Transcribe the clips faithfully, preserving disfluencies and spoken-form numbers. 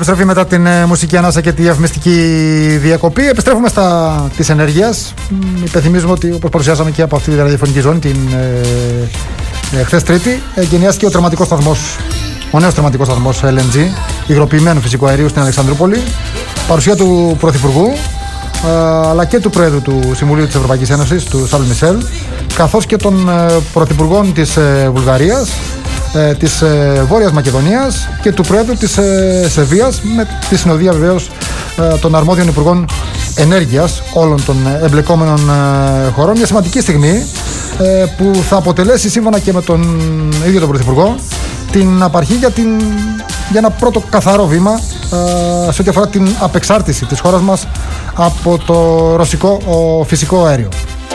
επιστροφή μετά την ε, μουσική ανάσα και τη διαφημιστική διακοπή. Επιστρέφουμε στα της ενέργειας. Υπενθυμίζουμε ότι, όπως παρουσιάσαμε και από αυτή τη ραδιοφωνική ζώνη την ε, ε, χθες Τρίτη, εγκαινιάστηκε ο τερματικός σταθμός, ο νέος τερματικός σταθμός ελ εν τζι υγροποιημένου φυσικού αερίου στην Αλεξανδρούπολη. Παρουσία του Πρωθυπουργού ε, αλλά και του Προέδρου του Συμβουλίου της Ευρωπαϊκής Ένωσης, του Σαρλ Μισελ, καθώς και των ε, Πρωθυπουργών της ε, Βουλγαρίας, ε, της ε, Βόρειας Μακεδονίας και του Προέδρου της ε, Σερβίας, με τη συνοδεία βεβαίως ε, των αρμόδιων Υπουργών Ενέργειας όλων των ε, εμπλεκόμενων ε, χωρών. Μια σημαντική στιγμή ε, που θα αποτελέσει, σύμφωνα και με τον ίδιο τον Πρωθυπουργό, την απαρχή για, την, για ένα πρώτο καθαρό βήμα ε, σε ό,τι αφορά την απεξάρτηση της χώρας μας από το ρωσικό ο, φυσικό αέριο.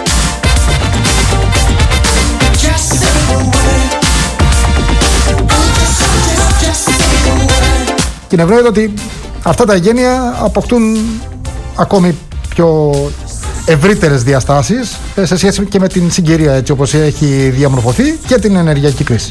Και είναι βέβαιο ότι αυτά τα εγγένεια αποκτούν ακόμη πιο ευρύτερες διαστάσεις σε σχέση και με την συγκυρία έτσι όπως έχει διαμορφωθεί και την ενεργειακή κρίση.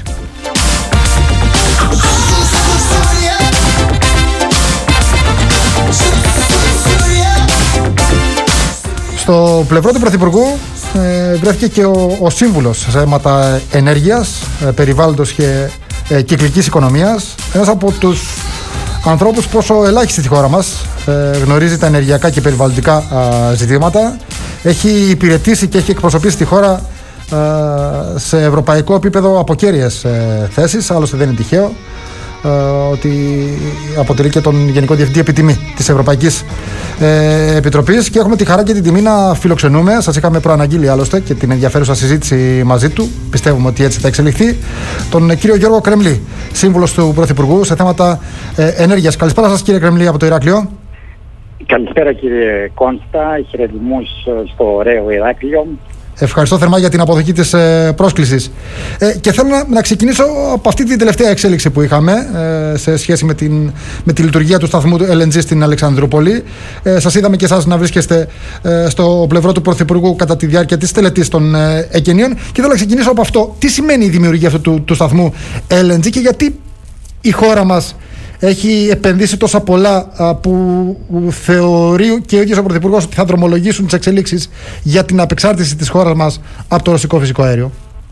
Στο πλευρό του Πρωθυπουργού ε, βρέθηκε και ο, ο σύμβουλος σε θέματα ενέργειας, ε, περιβάλλοντος και ε, κυκλικής οικονομίας, ένας από τους ανθρώπους πόσο ελάχιστη στη χώρα μας ε, γνωρίζει τα ενεργειακά και περιβαλλοντικά α, ζητήματα. Έχει υπηρετήσει και έχει εκπροσωπήσει τη χώρα α, σε ευρωπαϊκό επίπεδο από κέρυες ε, θέσεις, άλλωστε δεν είναι τυχαίο ε, ότι αποτελεί και τον Γενικό Διευθυντή Επιτιμή της Ευρωπαϊκής ε, Επιτροπής, και έχουμε τη χαρά και την τιμή να φιλοξενούμε, σας είχαμε προαναγγείλει άλλωστε και την ενδιαφέρουσα συζήτηση μαζί του, πιστεύουμε ότι έτσι θα εξελιχθεί, τον κύριο Γιώργο Κρεμλή, σύμβουλος του Πρωθυπουργού σε θέματα ε, ενέργειας. Καλησπέρα σας κύριε Κρεμλή από το Ηράκλειο. Καλησπέρα κύριε Κόνστα, χαιρετισμούς στο ωραίο Ηράκλειο. Ευχαριστώ θερμά για την αποδοχή της ε, πρόσκλησης. Ε, και θέλω να, να ξεκινήσω από αυτή την τελευταία εξέλιξη που είχαμε ε, σε σχέση με, την, με τη λειτουργία του σταθμού του ελ εν τζι στην Αλεξανδρούπολη. Ε, σας είδαμε και εσάς να βρίσκεστε ε, στο πλευρό του Πρωθυπουργού κατά τη διάρκεια της τελετής των ε, εγγενείων. Και θέλω να ξεκινήσω από αυτό. Τι σημαίνει η δημιουργία αυτού του, του σταθμού ελ εν τζι και γιατί η χώρα μας έχει επενδύσει τόσα πολλά α, που θεωρεί και ο ίδιος ο Πρωθυπουργός ότι θα δρομολογήσουν τις εξελίξεις για την απεξάρτηση της χώρας μας από το ρωσικό φυσικό αέριο?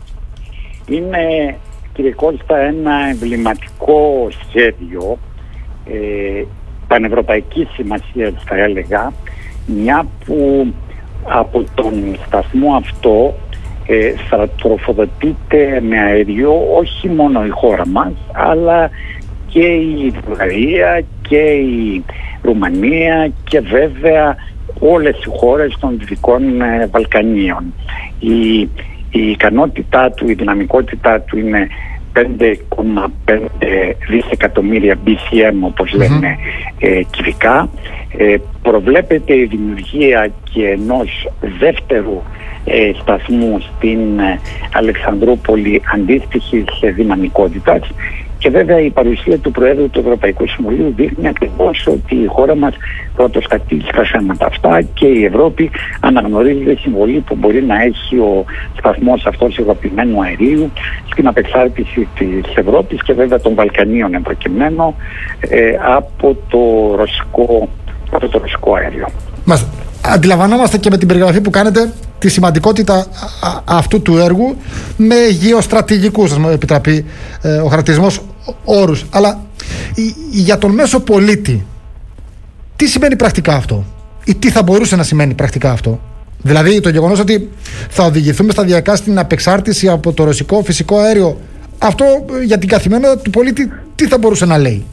Είναι, κύριε Κώστα, ένα εμβληματικό σχέδιο ε, πανευρωπαϊκής σημασίας, θα έλεγα, μια που από τον σταθμό αυτό ε, θα τροφοδοτείται με αέριο όχι μόνο η χώρα μας, αλλά και η Βουλγαρία και η Ρουμανία και βέβαια όλες οι χώρες των Δυτικών ε, Βαλκανίων. Η, η ικανότητά του, η δυναμικότητά του είναι πέντε κόμμα πέντε δισεκατομμύρια μπι σι εμ όπως λένε ε, κυβικά. Ε, προβλέπεται η δημιουργία και ενός δεύτερου ε, σταθμού στην ε, Αλεξανδρούπολη αντίστοιχης ε, δυναμικότητας. Και βέβαια η παρουσία του Προέδρου του Ευρωπαϊκού Συμβουλίου δείχνει ακριβώς ότι η χώρα μας πρωτοστατεί στα θέματα αυτά και η Ευρώπη αναγνωρίζει τη συμβολή που μπορεί να έχει ο σταθμός αυτός υγροποιημένου αερίου στην απεξάρτηση της Ευρώπης και βέβαια των Βαλκανίων εμπροκειμένου ε, από, το ρωσικό, από το ρωσικό αέριο. Μας αντιλαμβανόμαστε και με την περιγραφή που κάνετε τη σημαντικότητα α, α, αυτού του έργου με γεωστρατηγικούς, σας μου επιτραπεί ε, ο χαρακτηρισμός, όρους. Αλλά η, για τον μέσο πολίτη τι σημαίνει πρακτικά αυτό ή τι θα μπορούσε να σημαίνει πρακτικά αυτό? Δηλαδή το γεγονός ότι θα οδηγηθούμε σταδιακά στην απεξάρτηση από το ρωσικό φυσικό αέριο, αυτό για την καθημερινότητα του πολίτη τι θα μπορούσε να λέει?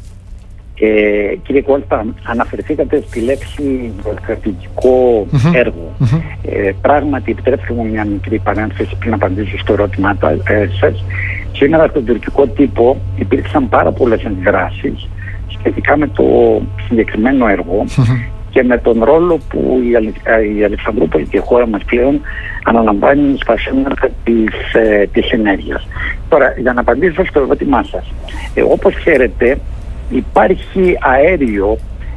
Ε, κύριε Κόλτα, αναφερθήκατε στη λέξη στρατηγικό mm-hmm. έργο. Mm-hmm. Ε, πράγματι, επιτρέψτε μου μια μικρή παρένθεση πριν απαντήσω στο ερώτημά ε, σας. Σήμερα στον τουρκικό τύπο υπήρξαν πάρα πολλές αντιδράσεις σχετικά με το συγκεκριμένο έργο mm-hmm. και με τον ρόλο που η, Αλε, η Αλεξανδρούπολη και η χώρα μας πλέον αναλαμβάνει στα θέματα της, ε, της ενέργειας. Τώρα, για να απαντήσω στο ερώτημά σας. Ε, όπως ξέρετε, υπάρχει αέριο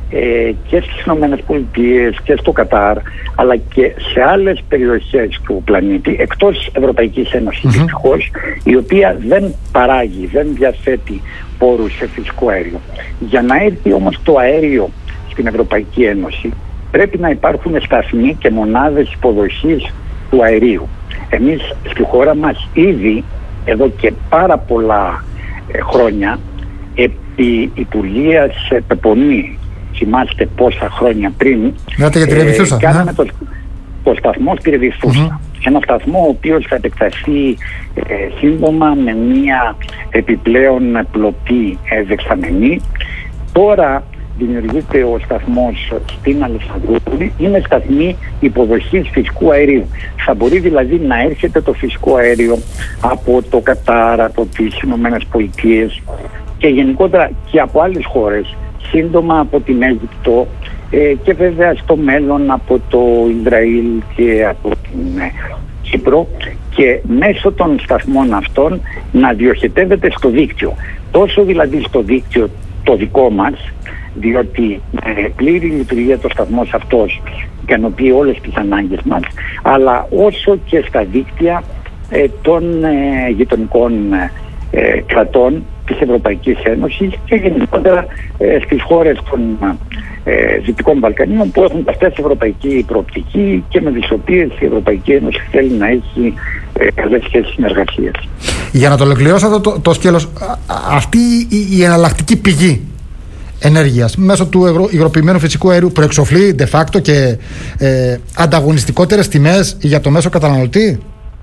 ε, και στις Ηνωμένες Πολιτείες και στο Κατάρ, αλλά και σε άλλες περιοχές του πλανήτη εκτός Ευρωπαϊκής Ένωσης, mm-hmm. δυστυχώς, η οποία δεν παράγει, δεν διαθέτει πόρους σε φυσικό αέριο. Για να έρθει όμως το αέριο στην Ευρωπαϊκή Ένωση πρέπει να υπάρχουν σταθμοί και μονάδες υποδοχής του αερίου. Εμείς στη χώρα μας ήδη εδώ και πάρα πολλά ε, χρόνια επί Υπουργείας Πεπονή, θυμάστε πόσα χρόνια πριν, Μιλάτε για τη Ρεβιθούσα, ε, κάναμε ναι. το, το σταθμό στη Ρεβιθούσα. Mm-hmm. Ένα σταθμό ο οποίος θα επεκταθεί ε, σύντομα με μια επιπλέον πλωτή ε, δεξαμενή. Τώρα δημιουργείται ο σταθμός στην Αλεξανδρούπολη, είναι σταθμή υποδοχής φυσικού αερίου. Θα μπορεί δηλαδή να έρχεται το φυσικό αέριο από το Κατάρ, από τις Ηνωμένες Πολιτείες και γενικότερα και από άλλες χώρες, σύντομα από την Αίγυπτο ε, και βέβαια στο μέλλον από το Ισραήλ και από την ε, Κύπρο, και μέσω των σταθμών αυτών να διοχετεύεται στο δίκτυο. Τόσο δηλαδή στο δίκτυο το δικό μας, διότι ε, πλήρη λειτουργία το σταθμός αυτός ικανοποιεί όλες τις ανάγκες μας, αλλά όσο και στα δίκτυα ε, των ε, γειτονικών ε, κρατών της Ευρωπαϊκής Ένωσης και γενικότερα ε, στις χώρες των ε, Δυτικών Βαλκανίων που έχουν αυτές ευρωπαϊκή προοπτική και με τις οποίες η Ευρωπαϊκή Ένωση θέλει να έχει ε, καλές σχέσεις συνεργασίας. Για να το ολοκληρώσω αυτό το, το σκέλος, αυτή η, η εναλλακτική πηγή ενέργειας μέσω του υγροποιημένου φυσικού αερίου προεξοφλεί de facto και ε, ανταγωνιστικότερες τιμές για το μέσο καταναλωτή?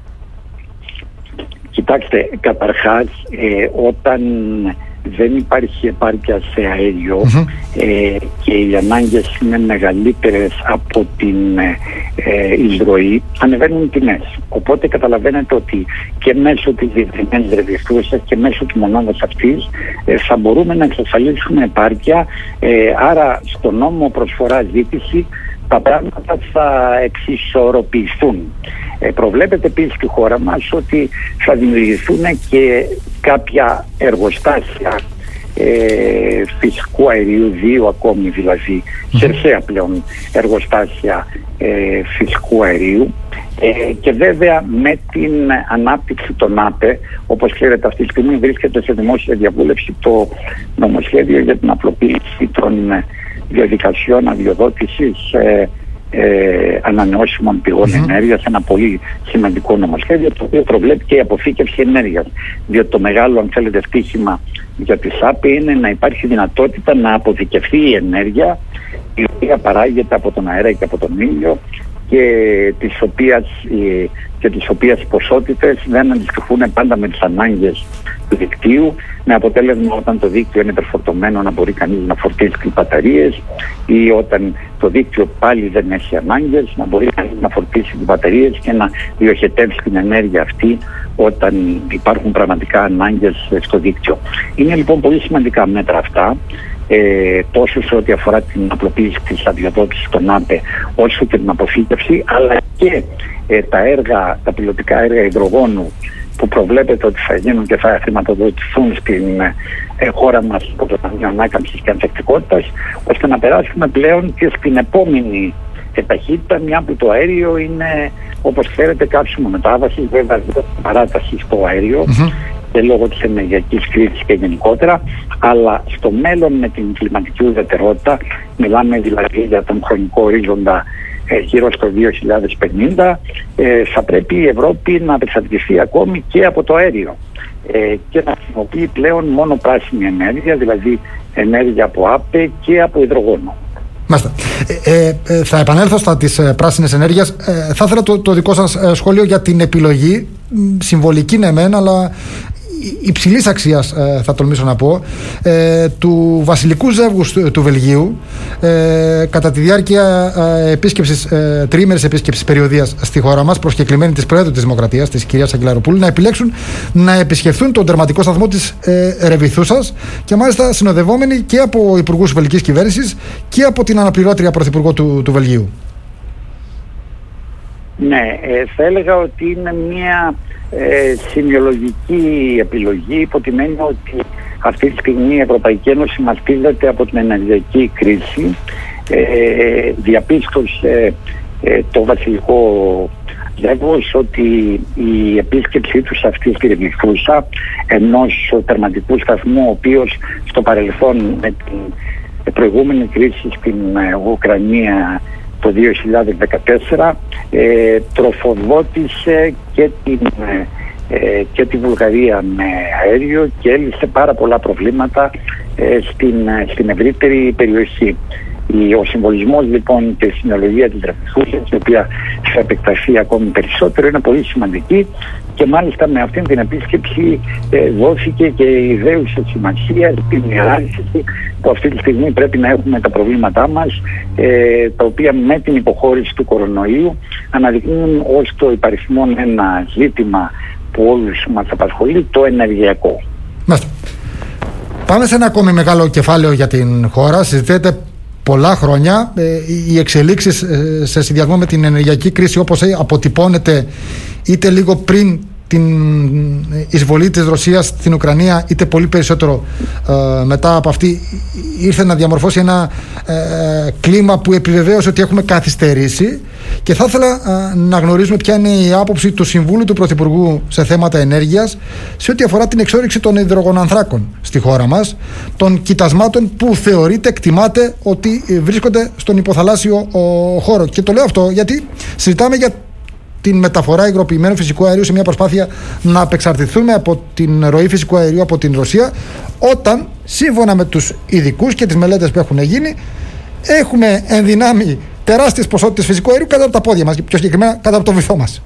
Κοιτάξτε, καταρχάς ε, όταν δεν υπάρχει επάρκεια σε αέριο mm-hmm. ε, και οι ανάγκες είναι μεγαλύτερες από την ε, εισρωή, ανεβαίνουν τιμές. Οπότε καταλαβαίνετε ότι και μέσω της διευρυμένης ρευστότητας και μέσω της μονάδας αυτής ε, θα μπορούμε να εξασφαλίσουμε επάρκεια, ε, άρα στο νόμο προσφορά-ζήτηση τα πράγματα θα εξισορροπηθούν. Ε, προβλέπεται επίσης στη χώρα μας ότι θα δημιουργηθούν και κάποια εργοστάσια ε, φυσικού αερίου, δύο ακόμη δηλαδή, mm-hmm. χερσαία πλέον εργοστάσια ε, φυσικού αερίου ε, και βέβαια με την ανάπτυξη των ΑΠΕ, όπως ξέρετε αυτή τη στιγμή βρίσκεται σε δημόσια διαβούλευση το νομοσχέδιο για την απλοποίηση των διαδικασιών αδειοδότησης ε, Ε, ανανεώσιμων πηγών mm-hmm. ενέργειας, ένα πολύ σημαντικό νομοσχέδιο το οποίο προβλέπει και η αποθήκευση ενέργειας, διότι το μεγάλο, αν θέλετε, ευτύχημα για τις ΑΠΕ είναι να υπάρχει δυνατότητα να αποθηκευθεί η ενέργεια η οποία παράγεται από τον αέρα και από τον ήλιο και τις οποίες, και τις οποίες ποσότητες δεν αντιστοιχούν πάντα με τις ανάγκες του δικτύου, με αποτέλεσμα όταν το δίκτυο είναι υπερφορτωμένο να μπορεί κανείς να φορτίσει τις μπαταρίες ή όταν το δίκτυο πάλι δεν έχει ανάγκες να μπορεί κανείς να φορτίσει τις μπαταρίες και να διοχετεύσει την ενέργεια αυτή όταν υπάρχουν πραγματικά ανάγκες στο δίκτυο. Είναι λοιπόν πολύ σημαντικά μέτρα αυτά, ε, τόσο σε ό,τι αφορά την απλοποίηση της αδειοδότησης των ΑΠΕ όσο και την αποθήκευση, αλλά και ε, τα έργα, τα πιλωτικά έργα υδρογόνου που προβλέπεται ότι θα γίνουν και θα χρηματοδοτηθούν στην ε, χώρα μας από το Ταμείο Ανάκαμψης και Ανθεκτικότητας, ώστε να περάσουμε πλέον και στην επόμενη ε, ταχύτητα, μια που το αέριο είναι, όπως ξέρετε, κάψιμο μετάβασης, βέβαια παράταση στο αέριο mm-hmm. και λόγω της ενεργειακής κρίσης και γενικότερα, αλλά στο μέλλον με την κλιματική ουδετερότητα, μιλάμε δηλαδή για τον χρονικό ορίζοντα γύρω στο δύο χιλιάδες πενήντα, ε, θα πρέπει η Ευρώπη να απεξαρτηθεί ακόμη και από το αέριο ε, και να χρησιμοποιεί πλέον μόνο πράσινη ενέργεια, δηλαδή ενέργεια από ΑΠΕ και από υδρογόνο. Μάλιστα. Ε, ε, θα επανέλθω στα της ε, πράσινης ενέργειας. Ε, θα ήθελα το, το δικό σας ε, σχόλιο για την επιλογή, συμβολική ναι μεν, αλλά υψηλής αξίας, ε, θα τολμήσω να πω, ε, του βασιλικού ζεύγους του, του Βελγίου ε, κατά τη διάρκεια ε, επίσκεψης, ε, τριήμερης επίσκεψης περιοδίας στη χώρα μας, προσκεκλημένη της Προέδρου της Δημοκρατίας, της κυρίας Αγγελαροπούλου, να επιλέξουν να επισκεφθούν τον τερματικό σταθμό της ε, Ρεβιθούσας και μάλιστα συνοδευόμενοι και από υπουργούς βελγικής κυβέρνησης και από την αναπληρώτρια πρωθυπουργό του, του Βελγίου. Ναι, ε, θα έλεγα ότι είναι μια Ε, σημειολογική επιλογή, υπό την έννοια ότι αυτή τη στιγμή η Ευρωπαϊκή Ένωση μαστίζεται από την ενεργειακή κρίση. Ε, διαπίστωσε ε, το βασιλικό Ζεύγος ότι η επίσκεψή του σε αυτή τη Ρεβιφούσα, ενός τερματικού σταθμού, ο οποίος στο παρελθόν με την προηγούμενη κρίση στην Ουκρανία το δύο χιλιάδες δεκατέσσερα ε, τροφοδότησε και την, ε, και τη Βουλγαρία με αέριο και έλυσε πάρα πολλά προβλήματα ε, στην, στην ευρύτερη περιοχή. Ο συμβολισμός λοιπόν και η συνολογία της Ρεβιφούσας, η οποία θα επεκταθεί ακόμη περισσότερο, είναι πολύ σημαντική και μάλιστα με αυτήν την επίσκεψη ε, δόθηκε και η ιδέουσα σημασία στην διάλυση που αυτή τη στιγμή πρέπει να έχουμε τα προβλήματά μας, ε, τα οποία με την υποχώρηση του κορονοϊού αναδεικνύουν ως το υπαριθμόν ένα ζήτημα που όλους μας απασχολεί, το ενεργειακό. Μάλιστα. Πάμε σε ένα ακόμη μεγάλο κεφάλαιο για την χώρα. Συζητείται πολλά χρόνια ε, οι εξελίξεις ε, σε συνδυασμό με την ενεργειακή κρίση, όπως αποτυπώνεται είτε λίγο πριν την εισβολή της Ρωσίας στην Ουκρανία, είτε πολύ περισσότερο ε, μετά από αυτή, ήρθε να διαμορφώσει ένα ε, κλίμα που επιβεβαίωσε ότι έχουμε καθυστερήσει. Και θα ήθελα ε, να γνωρίζουμε ποια είναι η άποψη του Συμβούλου του Πρωθυπουργού σε θέματα ενέργειας σε ό,τι αφορά την εξόρυξη των υδρογονανθράκων στη χώρα μας, των κοιτασμάτων που θεωρείται, εκτιμάται ότι βρίσκονται στον υποθαλάσσιο ο, χώρο. Και το λέω αυτό γιατί συζητάμε για την μεταφορά υγροποιημένου φυσικού αερίου σε μια προσπάθεια να απεξαρτηθούμε από την ροή φυσικού αερίου από την Ρωσία, όταν σύμφωνα με τους ειδικούς και τις μελέτες που έχουν γίνει έχουμε ενδυνάμει τεράστιες ποσότητες φυσικού αερίου κάτω από τα πόδια μας και πιο συγκεκριμένα κάτω από το βυθό μας.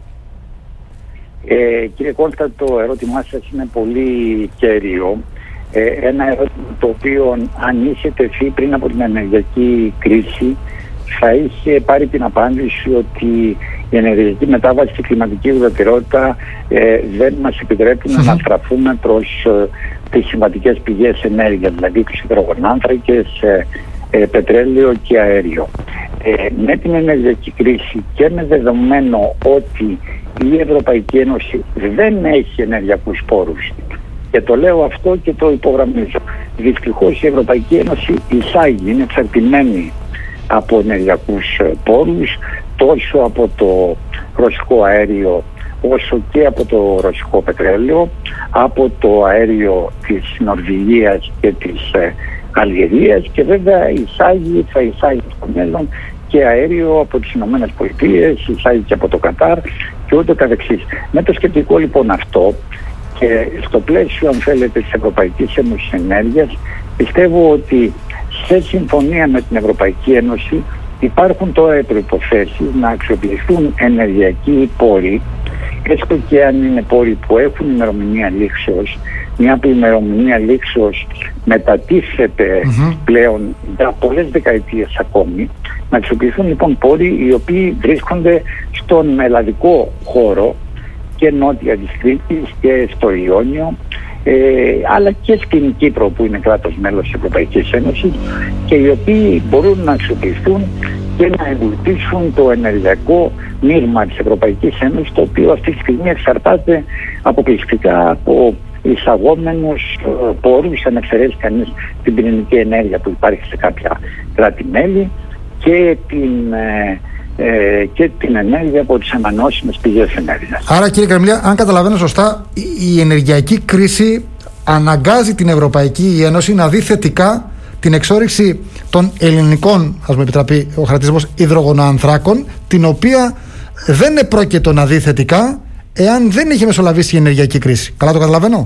Ε, κύριε Κώστα, το ερώτημά σας είναι πολύ κέριο. Ε, ένα ερώτημα το οποίο αν είχε τεθεί πριν από την ενεργειακή κρίση θα είχε πάρει την απάντηση ότι η ενεργειακή μετάβαση και η κλιματική ουδετερότητα ε, δεν μας επιτρέπουν να στραφούμε προς ε, τις συμβατικές πηγές ενέργειας, δηλαδή τους υδρογονάνθρακες, ε, ε, πετρέλαιο και αέριο. Ε, με την ενεργειακή κρίση και με δεδομένο ότι η Ευρωπαϊκή Ένωση δεν έχει ενεργειακούς πόρους, και το λέω αυτό και το υπογραμμίζω, δυστυχώς η Ευρωπαϊκή Ένωση εισάγει, είναι εξαρτημένη από ενεργειακούς πόρους, τόσο από το ρωσικό αέριο όσο και από το ρωσικό πετρέλαιο, από το αέριο της Νορβηγίας και της ε, Αλγερίας, και βέβαια εισάγει, θα εισάγει στο μέλλον και αέριο από τις Ηνωμένες Πολιτείες, εισάγει και από το Κατάρ και ούτω καθεξής. Με το σκεπτικό λοιπόν αυτό και στο πλαίσιο, αν θέλετε, της Ευρωπαϊκής Ένωσης Ενέργειας, πιστεύω ότι σε συμφωνία με την Ευρωπαϊκή Ένωση υπάρχουν τώρα οι προϋποθέσεις να αξιοποιηθούν ενεργειακοί πόροι, έστω και αν είναι πόροι που έχουν ημερομηνία λήξεως, μια που η ημερομηνία λήξεως μετατίθεται mm-hmm. πλέον για πολλές δεκαετίες ακόμη, να αξιοποιηθούν λοιπόν πόροι οι οποίοι βρίσκονται στον ελλαδικό χώρο και νότια της Κρήτης και στο Ιόνιο, ε, αλλά και στην Κύπρο που είναι κράτος μέλος της Ευρωπαϊκής Ένωσης, και οι οποίοι μπορούν να αξιοποιηθούν και να εμπλουτίσουν το ενεργειακό μείγμα της Ευρωπαϊκής Ένωσης, το οποίο αυτή τη στιγμή εξαρτάται αποκλειστικά από εισαγόμενους ε, πόρους, αν εξαιρέσει κανείς την πυρηνική ενέργεια που υπάρχει σε κάποια κράτη-μέλη και την ε, Ε, και την ενέργεια από τις ανανεώσιμες πηγές ενέργειας. Άρα, κύριε Καραμιλιά, αν καταλαβαίνω σωστά, η ενεργειακή κρίση αναγκάζει την Ευρωπαϊκή Ένωση να δει θετικά την εξόρυξη των ελληνικών, ας μου επιτραπεί ο χαρακτηρισμός, υδρογονοανθράκων, την οποία δεν επρόκειτο να δει θετικά εάν δεν είχε μεσολαβήσει η ενεργειακή κρίση. Καλά το καταλαβαίνω?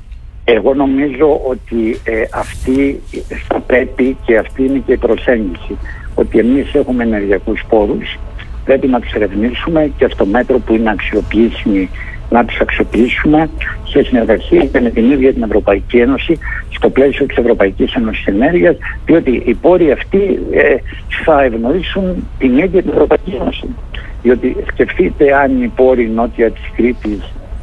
Εγώ νομίζω ότι ε, αυτή θα πρέπει, και αυτή είναι και η προσέγγιση, ότι εμείς έχουμε ενεργειακούς πόρους, πρέπει να τους ερευνήσουμε και στο μέτρο που είναι αξιοποιήσιμοι να τους αξιοποιήσουμε σε συνεργασία και με την ίδια την Ευρωπαϊκή Ένωση στο πλαίσιο της Ευρωπαϊκής Ένωσης Ενέργειας, διότι οι πόροι αυτοί ε, θα ευνοήσουν την ίδια την Ευρωπαϊκή Ένωση. Διότι σκεφτείτε αν οι πόροι νότια της Κρήτης,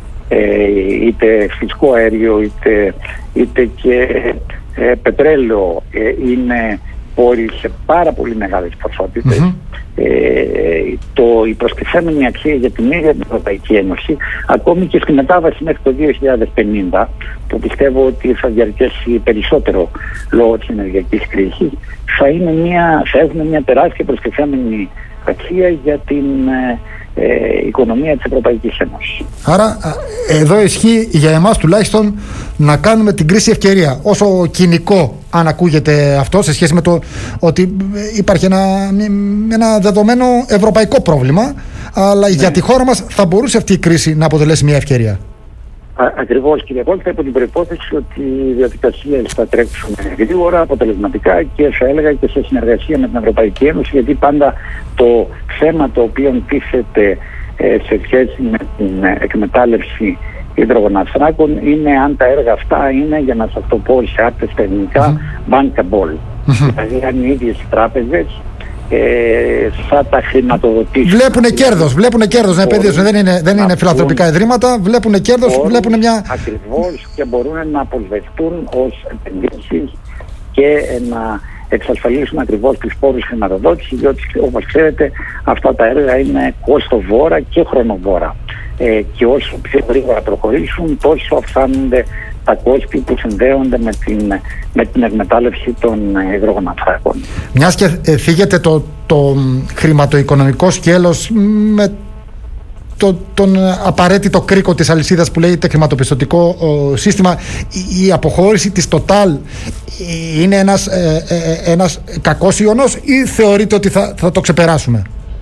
ε, είτε φυσικό αέριο είτε, είτε και ε, πετρέλαιο ε, είναι πόροι σε πάρα πολύ μεγάλες ποσότητες. Mm-hmm. Ε, το, η προστιθέμενη αξία για την ίδια την Ευρωπαϊκή Ένωση, ακόμη και στη μετάβαση μέχρι το δύο χιλιάδες πενήντα, που πιστεύω ότι θα διαρκέσει περισσότερο λόγω της ενεργειακής κρίσης, θα, είναι μια, θα έχουμε μια τεράστια προστιθέμενη αξία για την ε, ε, οικονομία της Ευρωπαϊκής Ένωσης. Άρα εδώ ισχύει για εμάς τουλάχιστον να κάνουμε την κρίση ευκαιρία, όσο κοινικό αν ακούγεται αυτό, σε σχέση με το ότι υπάρχει ένα, ένα δεδομένο ευρωπαϊκό πρόβλημα, αλλά ναι, για τη χώρα μας θα μπορούσε αυτή η κρίση να αποτελέσει μια ευκαιρία. Ακριβώς, κύριε Βόλτα, υπό την προϋπόθεση ότι οι διαδικασίες θα τρέξουν γρήγορα, αποτελεσματικά και θα έλεγα και σε συνεργασία με την Ευρωπαϊκή Ένωση, γιατί πάντα το θέμα το οποίο τίθεται ε, σε σχέση με την εκμετάλλευση υδρογοναθράκων είναι αν τα έργα αυτά είναι, για να σας το πω σε άρτες τεχνικά, mm-hmm. bankable. Mm-hmm. Δηλαδή αν οι ίδιες οι τράπεζες Ε, θα τα χρηματοδοτήσουν. Βλέπουνε κέρδος, βλέπουνε κέρδος να επενδύσουν. Δεν είναι, δεν είναι φιλανθρωπικά ιδρύματα. Βλέπουνε κέρδος, βλέπουνε μια. Ακριβώς, και μπορούν να αποσβεστούν ως επενδύσεις και να εξασφαλίσουν ακριβώς τους πόρους χρηματοδότησης, διότι όπως ξέρετε αυτά τα έργα είναι κόστοβόρα και χρονοβόρα. Ε, και όσο πιο γρήγορα προχωρήσουν, τόσο αυξάνονται τα κόστη που συνδέονται με την, με την εκμετάλλευση των υδρογοναθράκων. Μιας και ε, φύγεται το, το χρηματοοικονομικό σκέλος με το, τον απαραίτητο κρίκο της αλυσίδας που λέγεται χρηματοπιστωτικό ο, σύστημα, η, η αποχώρηση της Total είναι ένας, ε, ε, ένας κακός ιονός ή θεωρείτε ότι θα, θα το ξεπεράσουμε?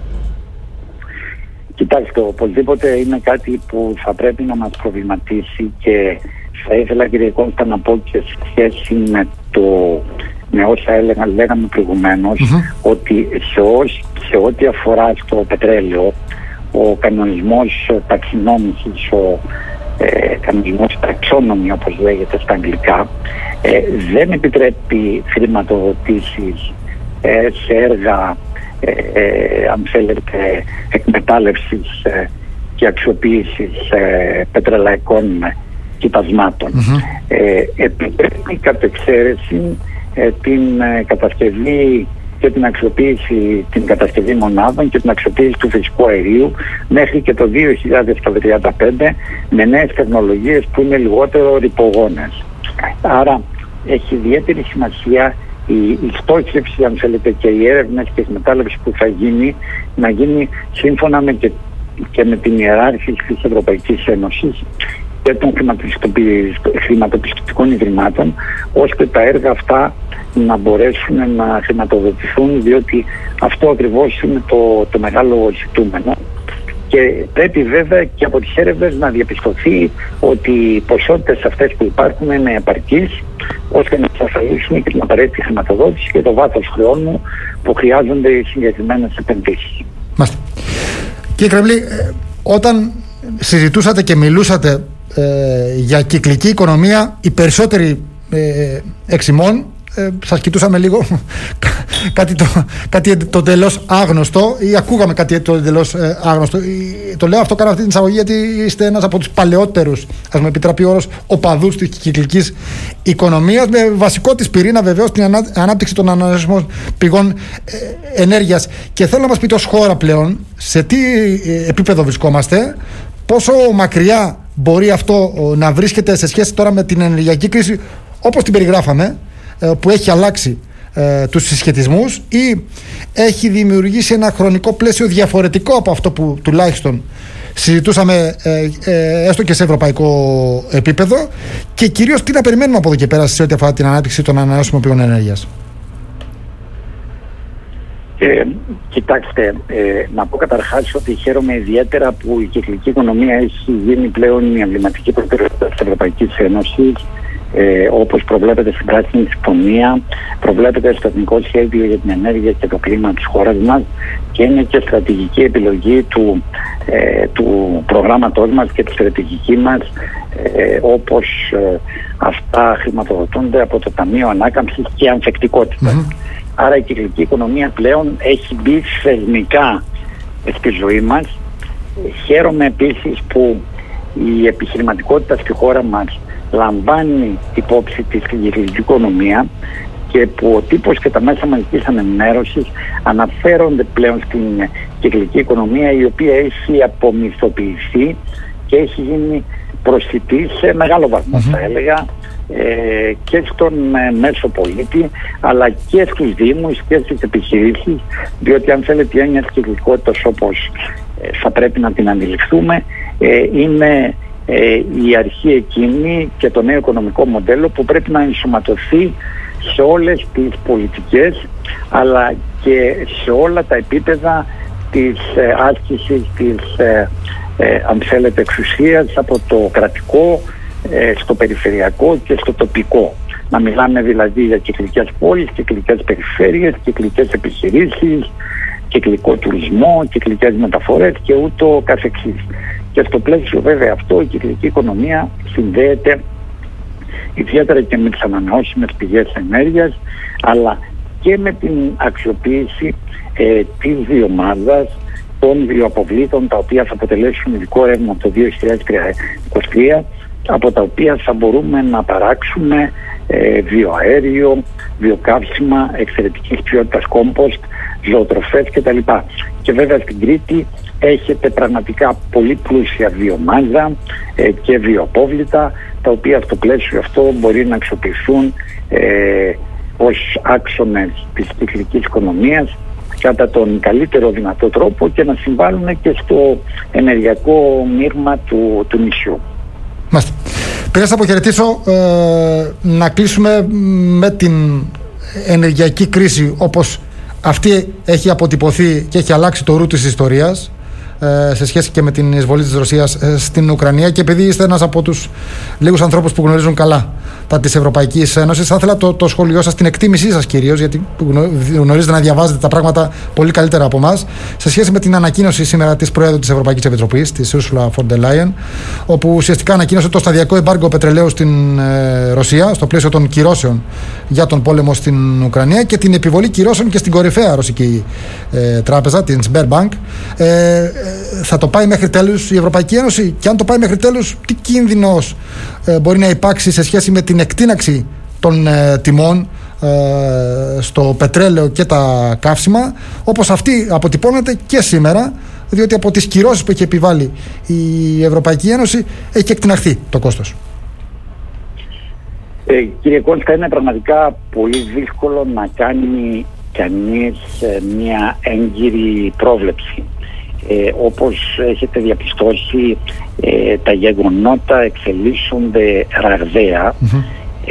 Κοιτάξτε, οπωσδήποτε είναι κάτι που θα πρέπει να μας προβληματίσει, και θα ήθελα, κύριε Κώστα, να πω και σε σχέση με, το, με όσα έλεγα, λέγαμε προηγουμένως, mm-hmm. ότι σε, ως, σε ό,τι αφορά στο πετρέλαιο, ο κανονισμός ταξινόμησης, ο ε, κανονισμός ταξόνομη όπως λέγεται στα αγγλικά, ε, δεν επιτρέπει χρηματοδοτήσεις ε, σε έργα Ε, ε, αν θέλετε εκμετάλλευσης ε, και αξιοποίησης ε, πετρελαϊκών κοιτασμάτων. Mm-hmm. Ε, επιτρέπει κατ' εξαίρεση ε, την ε, κατασκευή και την αξιοποίηση, την κατασκευή μονάδων και την αξιοποίηση του φυσικού αερίου μέχρι και το δύο χιλιάδες τριάντα πέντε με νέες τεχνολογίες που είναι λιγότερο ρυπογόνες. Άρα έχει ιδιαίτερη σημασία η, η στόχευση, αν θέλετε, και οι έρευνες και η εκμετάλλευση που θα γίνει να γίνει σύμφωνα με και, και με την ιεράρχηση της Ευρωπαϊκής Ένωσης και των χρηματοπιστωτικών ιδρυμάτων, ώστε τα έργα αυτά να μπορέσουν να χρηματοδοτηθούν, διότι αυτό ακριβώς είναι το, το μεγάλο ζητούμενο. Και πρέπει βέβαια και από τις έρευνες να διαπιστωθεί ότι οι ποσότητες αυτές που υπάρχουν είναι επαρκείς, ώστε να εξασφαλίσουν και την απαραίτητη χρηματοδότηση και το βάθος χρόνου που χρειάζονται οι συγκεκριμένες επενδύσεις. Μάλιστα. Κύριε Κρεμλή, όταν συζητούσατε και μιλούσατε ε, για κυκλική οικονομία, οι περισσότεροι ε, εξημών Ε, σας κοιτούσαμε λίγο κάτι το, κάτι το τελώς άγνωστο, ή ακούγαμε κάτι το τελώς ε, άγνωστο. Ε, το λέω αυτό, κάνω αυτή την εισαγωγή γιατί είστε ένας από τους παλαιότερους, ας με επιτραπεί ο όρος, οπαδούς της κυκλικής οικονομίας, με βασικό της πυρήνα βεβαίως την ανά, ανάπτυξη των ανανεώσιμων πηγών ε, ενέργειας. Και θέλω να μας πείτε ως χώρα πλέον σε τι ε, επίπεδο βρισκόμαστε, πόσο μακριά μπορεί αυτό ε, να βρίσκεται σε σχέση τώρα με την ενεργειακή κρίση όπως την περιγράφαμε, που έχει αλλάξει ε, τους συσχετισμούς, ή έχει δημιουργήσει ένα χρονικό πλαίσιο διαφορετικό από αυτό που τουλάχιστον συζητούσαμε ε, ε, έστω και σε ευρωπαϊκό επίπεδο, και κυρίως τι να περιμένουμε από εδώ και πέρα σε ό,τι αφορά την ανάπτυξη των ανανεώσιμων πηγών ενέργειας? Ε, κοιτάξτε, ε, να πω καταρχάς ότι χαίρομαι ιδιαίτερα που η κυκλική οικονομία έχει γίνει πλέον η εμβληματική προτεραιότητα της Ευρωπαϊκής Ένωσης. Ε, όπως προβλέπεται στην Πράσινη Συμφωνία, προβλέπεται στο Εθνικό Σχέδιο για την Ενέργεια και το Κλίμα της χώρας μας, και είναι και στρατηγική επιλογή του, ε, του προγράμματός μας και τη στρατηγική μας, ε, όπως ε, αυτά χρηματοδοτούνται από το Ταμείο Ανάκαμψης και Ανθεκτικότητας. Mm-hmm. Άρα η κυκλική οικονομία πλέον έχει μπει θεσμικά στη ζωή μας. Χαίρομαι επίσης που η επιχειρηματικότητα στη χώρα μας λαμβάνει υπόψη της κυκλική οικονομία, και που ο τύπος και τα μέσα μαζικής ενημέρωσης αναφέρονται πλέον στην κυκλική οικονομία, η οποία έχει απομυθοποιηθεί και έχει γίνει προσιτή σε μεγάλο βαθμό, mm-hmm. θα έλεγα, ε, και στον ε, μέσο πολίτη, αλλά και στους δήμους και στις επιχειρήσεις, διότι αν θέλετε η έννοια της κυκλικότητας, όπως ε, θα πρέπει να την αντιληφθούμε, ε, είναι ε, η αρχή εκείνη και το νέο οικονομικό μοντέλο που πρέπει να ενσωματωθεί σε όλες τις πολιτικές, αλλά και σε όλα τα επίπεδα της ε, άσκησης της ε, ε, αν θέλετε εξουσίας, από το κρατικό ε, στο περιφερειακό και στο τοπικό. Να μιλάμε δηλαδή για κυκλικές πόλεις, κυκλικές περιφέρειες, κυκλικές επιχειρήσεις, κυκλικό τουρισμό, κυκλικές μεταφορές και ούτω καθεξής. Και στο πλαίσιο βέβαια αυτό η κυκλική οικονομία συνδέεται ιδιαίτερα και με τις ανανεώσιμες πηγές ενέργειας, αλλά και με την αξιοποίηση ε, της βιομάζας, των βιοαποβλήτων, τα οποία θα αποτελέσουν ειδικό ρεύμα από το δύο χιλιάδες είκοσι τρία, από τα οποία θα μπορούμε να παράξουμε ε, βιοαέριο, βιοκαύσιμα, εξαιρετικής ποιότητας κόμποστ, ζωοτροφές κτλ. Και βέβαια στην Κρήτη έχετε πραγματικά πολύ πλούσια βιομάζα ε, και βιοαπόβλητα, τα οποία στο πλαίσιο αυτό μπορεί να αξιοποιηθούν ε, ως άξονες της κυκλικής οικονομίας κατά τον καλύτερο δυνατό τρόπο και να συμβάλλουν και στο ενεργειακό μείγμα του, του νησιού. Μάλιστα. Πριν σας αποχαιρετήσω, ε, να κλείσουμε με την ενεργειακή κρίση όπως αυτή έχει αποτυπωθεί και έχει αλλάξει το ρου της ιστορίας σε σχέση και με την εισβολή της Ρωσίας στην Ουκρανία, και επειδή είστε ένας από τους λίγους ανθρώπους που γνωρίζουν καλά τα της Ευρωπαϊκής Ένωσης, θα ήθελα το, το σχόλιο σας, την εκτίμησή σας κυρίως, γιατί γνωρίζετε να διαβάζετε τα πράγματα πολύ καλύτερα από εμάς, σε σχέση με την ανακοίνωση σήμερα της Προέδρου της Ευρωπαϊκής Επιτροπής, της Ursula von der Leyen, όπου ουσιαστικά ανακοίνωσε το σταδιακό εμπάργκο πετρελαίου στην ε, Ρωσία, στο πλαίσιο των κυρώσεων για τον πόλεμο στην Ουκρανία, και την επιβολή κυρώσεων και στην κορυφαία ρωσική ε, τράπεζα, την Sberbank. Ε, Θα το πάει μέχρι τέλους η Ευρωπαϊκή Ένωση, και αν το πάει μέχρι τέλους, τι κίνδυνος ε, μπορεί να υπάρξει σε σχέση με την εκτείναξη των ε, τιμών ε, στο πετρέλαιο και τα καύσιμα, όπως αυτή αποτυπώνεται και σήμερα, διότι από τις κυρώσεις που έχει επιβάλει η Ευρωπαϊκή Ένωση έχει εκτιναχθεί το κόστος. Ε, κύριε Κόλσκα, είναι πραγματικά πολύ δύσκολο να κάνει κανείς ε, μια έγκυρη πρόβλεψη. Ε, όπως έχετε διαπιστώσει, ε, τα γεγονότα εξελίσσονται ραγδαία, mm-hmm.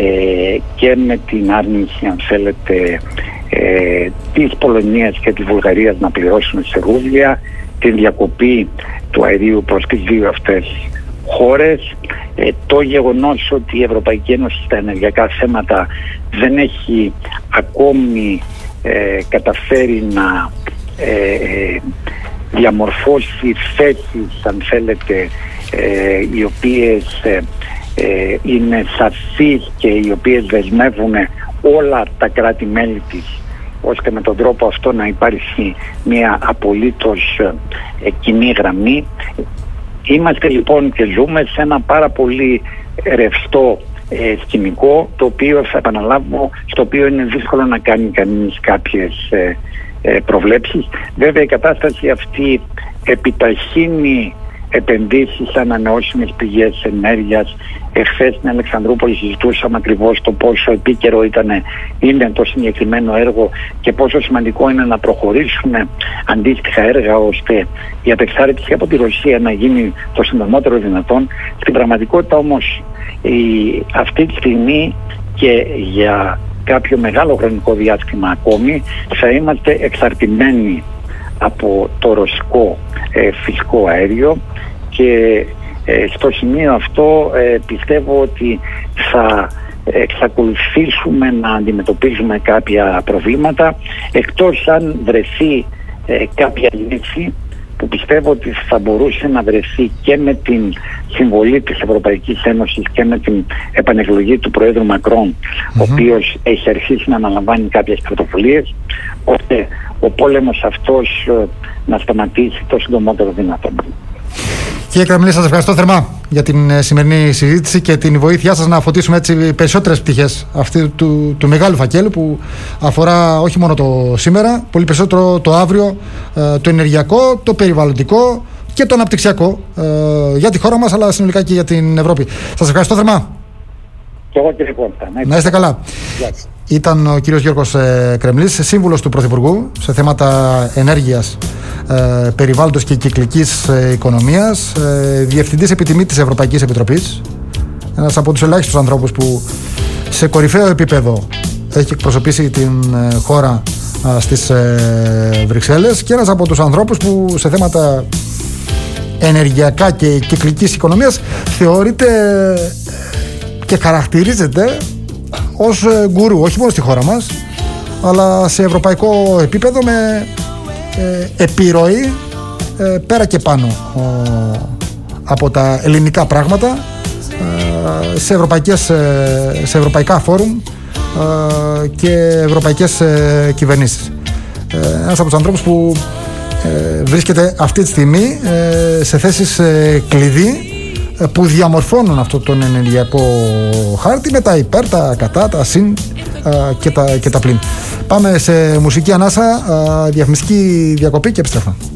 ε, και με την άρνηση, αν θέλετε, ε, της Πολωνίας και της Βουλγαρίας να πληρώσουν σε ρούβλια, την διακοπή του αερίου προς τις δύο αυτές χώρες, ε, το γεγονός ότι η Ευρωπαϊκή Ένωση στα ενεργειακά θέματα δεν έχει ακόμη ε, καταφέρει να ε, ε, διαμορφώσει θέσεις, αν θέλετε, ε, οι οποίες ε, ε, είναι σαφείς και οι οποίες δεσμεύουν όλα τα κράτη-μέλη της, ώστε με τον τρόπο αυτό να υπάρχει μια απολύτως ε, κοινή γραμμή. Είμαστε λοιπόν και ζούμε σε ένα πάρα πολύ ρευστό ε, σκηνικό, το οποίο, θα επαναλάβω, στο οποίο είναι δύσκολο να κάνει κανείς κάποιες ε, προβλέψεις. Βέβαια η κατάσταση αυτή επιταχύνει επενδύσεις σε ανανεώσιμες πηγές ενέργειας. Εχθές στην Αλεξανδρούπολη συζητούσαμε ακριβώς το πόσο επίκαιρο ήταν, είναι το συγκεκριμένο έργο και πόσο σημαντικό είναι να προχωρήσουν αντίστοιχα έργα, ώστε η απεξάρτηση από τη Ρωσία να γίνει το συντομότερο δυνατόν. Στην πραγματικότητα όμως η, αυτή τη στιγμή και για κάποιο μεγάλο χρονικό διάστημα ακόμη θα είμαστε εξαρτημένοι από το ρωσικό ε, φυσικό αέριο, και ε, στο σημείο αυτό ε, πιστεύω ότι θα εξακολουθήσουμε να αντιμετωπίζουμε κάποια προβλήματα, εκτός αν βρεθεί ε, κάποια λύση που πιστεύω ότι θα μπορούσε να βρεθεί και με την συμβολή της Ευρωπαϊκής Ένωσης και με την επανεκλογή του Προέδρου Μακρόν, mm-hmm. ο οποίος έχει αρχίσει να αναλαμβάνει κάποιες πρωτοβουλίες, ώστε ο πόλεμος αυτός να σταματήσει το συντομότερο δυνατόν. Κύριε Κραμιλή, σας ευχαριστώ θερμά. για την ε, σημερινή συζήτηση και την βοήθειά σας να φωτίσουμε έτσι περισσότερες πτυχές αυτού του, του μεγάλου φακέλου που αφορά όχι μόνο το σήμερα, πολύ περισσότερο το αύριο, ε, το ενεργειακό, το περιβαλλοντικό και το αναπτυξιακό ε, για τη χώρα μας, αλλά συνολικά και για την Ευρώπη. Σας ευχαριστώ θερμά. Και εγώ, κύριε Κώστα. Να είστε καλά. Yes. Ήταν ο κύριος Γιώργος ε, Κρεμλής, σύμβουλος του Πρωθυπουργού σε θέματα ενέργειας, ε, περιβάλλοντος και κυκλικής ε, οικονομίας, ε, διευθυντής επιτιμή της Ευρωπαϊκής Επιτροπής, ένας από τους ελάχιστους ανθρώπους που σε κορυφαίο επίπεδο έχει εκπροσωπήσει την ε, χώρα ε, στις ε, Βρυξέλλες και ένας από τους ανθρώπους που σε θέματα ενεργειακά και κυκλικής οικονομίας θεωρείται και χαρακτηρίζεται ως γκουρού, όχι μόνο στη χώρα μας, αλλά σε ευρωπαϊκό επίπεδο με ε, επιρροή ε, πέρα και πάνω ο, από τα ελληνικά πράγματα ε, σε, ευρωπαϊκές, ε, σε ευρωπαϊκά φόρουμ ε, και ευρωπαϊκές ε, κυβερνήσεις. Ε, ένας από τους ανθρώπους που ε, βρίσκεται αυτή τη στιγμή ε, σε θέσεις ε, κλειδί που διαμορφώνουν αυτό τον ενεργειακό χάρτη με τα υπέρ, τα κατά, τα συν και τα, και τα πλην. Πάμε σε μουσική ανάσα, διαφημιστική διακοπή και επιστρέφουμε.